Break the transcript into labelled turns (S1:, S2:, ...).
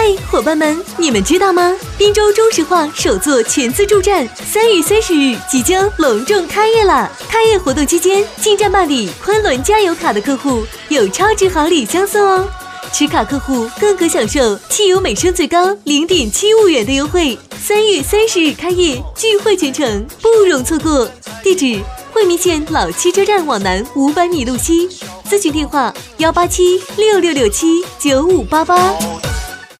S1: 嘿，伙伴们，你们知道吗？滨州中石化首座全自助站3月30日即将隆重开业了。开业活动期间，进站办理昆仑加油卡的客户有超值好礼相送哦。持卡客户更可享受汽油每升最高0.75元的优惠。3月30日开业，聚会全程，不容错过。地址：惠民县老七车站往南500米路西。咨询电话：18766679588。